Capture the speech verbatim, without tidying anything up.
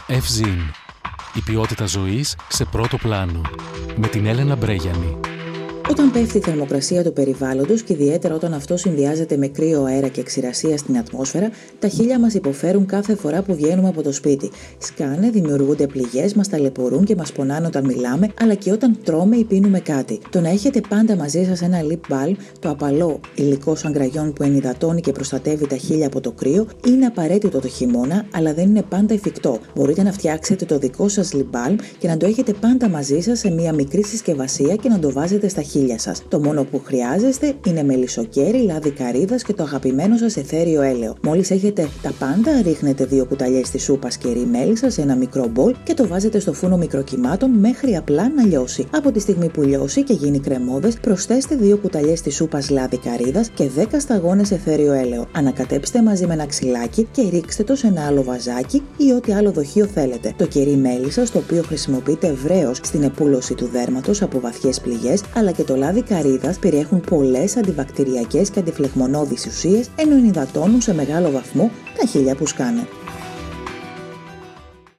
Ευζήν. Η ποιότητα ζωής σε πρώτο πλάνο. Με την Έλενα Μπρέγιανη. Όταν πέφτει η θερμοκρασία του περιβάλλοντος και ιδιαίτερα όταν αυτό συνδυάζεται με κρύο αέρα και ξηρασία στην ατμόσφαιρα, τα χείλια μας υποφέρουν κάθε φορά που βγαίνουμε από το σπίτι. Σκάνε, δημιουργούνται πληγές, μας ταλαιπωρούν και μας πονάνε όταν μιλάμε, αλλά και όταν τρώμε ή πίνουμε κάτι. Το να έχετε πάντα μαζί σας ένα lip balm, το απαλό υλικό σαν κραγιόν που ενυδατώνει και προστατεύει τα χείλια από το κρύο, είναι απαραίτητο το χειμώνα, αλλά δεν είναι πάντα εφικτό. Μπορείτε να φτιάξετε το δικό σας lip balm και να το έχετε πάντα μαζί σας σε μια μικρή συσκευασία και να το βάζετε στα χείλια. Σας. Το μόνο που χρειάζεστε είναι μελισσοκέρι, λάδι καρύδας και το αγαπημένο σας αιθέριο έλαιο. Μόλις έχετε τα πάντα, ρίχνετε δύο κουταλιές της σούπας κερί μέλισσα σε ένα μικρό μπολ και το βάζετε στο φούρνο μικροκυμάτων μέχρι απλά να λιώσει. Από τη στιγμή που λιώσει και γίνει κρεμώδες, προσθέστε δύο κουταλιές της σούπας λάδι καρύδας και δέκα σταγόνες αιθέριο έλαιο. Ανακατέψτε μαζί με ένα ξυλάκι και ρίξτε το σε ένα άλλο βαζάκι ή ό,τι άλλο δοχείο θέλετε. Το κερί μέλισσας, το οποίο χρησιμοποιείται ευρέως στην επούλωση του δέρματος από βαθιές πληγές, αλλά και το λάδι καρύδας περιέχουν πολλές αντιβακτηριακές και αντιφλεγμονώδεις ουσίες, ενώ ενυδατώνουν σε μεγάλο βαθμό τα χείλια που σκάνε.